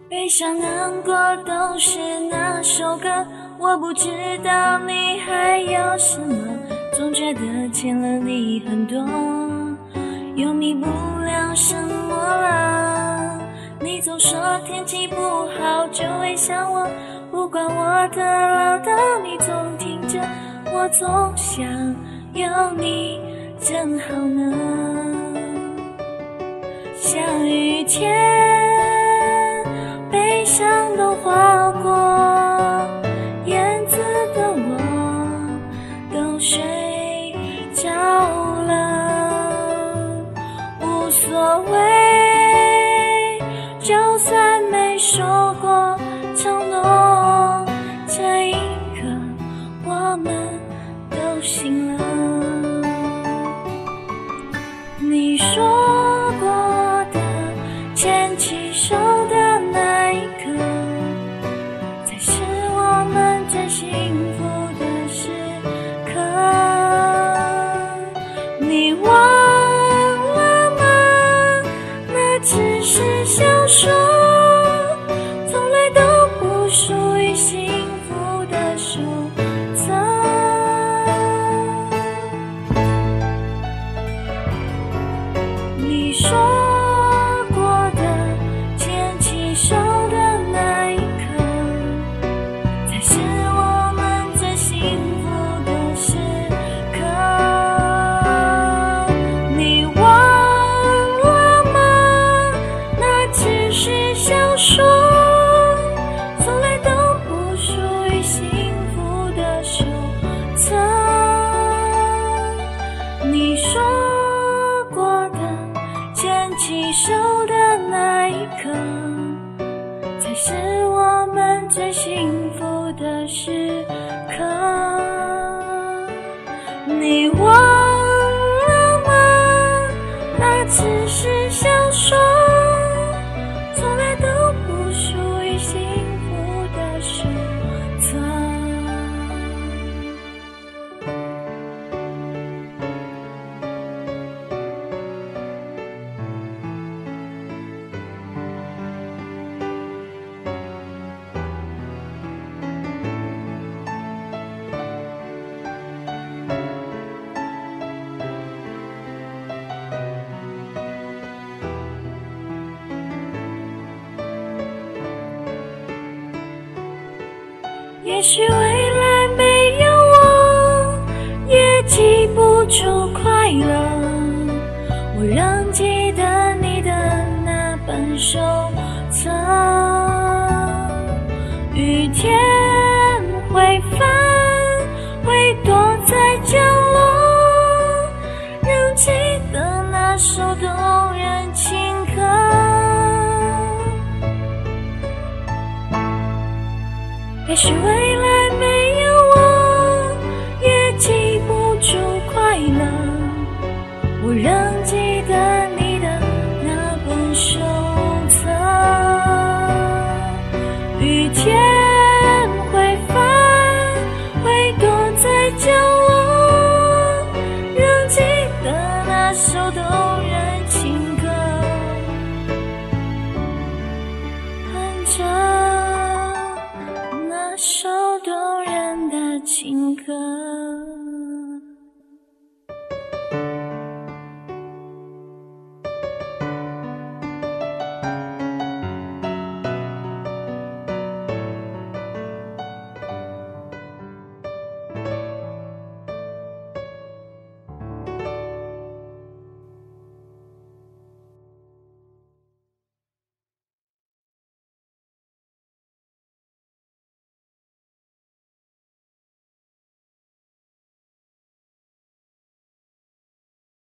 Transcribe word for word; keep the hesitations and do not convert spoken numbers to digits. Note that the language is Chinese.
悲伤难过都是那首歌，我不知道你还有什么，总觉得欠了你很多，又弥不了什么了。你总说天气不好就会想我，不管我的唠叨你总听着，我总想有你真好呢。下雨天悲伤都划过燕子的我都睡着了，无所谓，就算没说过承诺，这一刻我们都醒了。你说过的牵起手的那一刻，才是我们最幸福的时刻。你忘了吗？那只是小说，从来都不属于幸福的手册。你说过的牵起手的那一刻，才是我们最幸福的时刻。你忘了吗？那只是小说，从来都不属于幸福的手册。你说过的牵起手的那一刻，才是我们最幸福的时刻。你忘了吗？那只是小说，从来都不属于幸福的手册。也许未来没有我，也记不住快乐。我仍记得你的那本手册。雨天会翻，会躲在角落，仍记得那首动人情歌。也许未来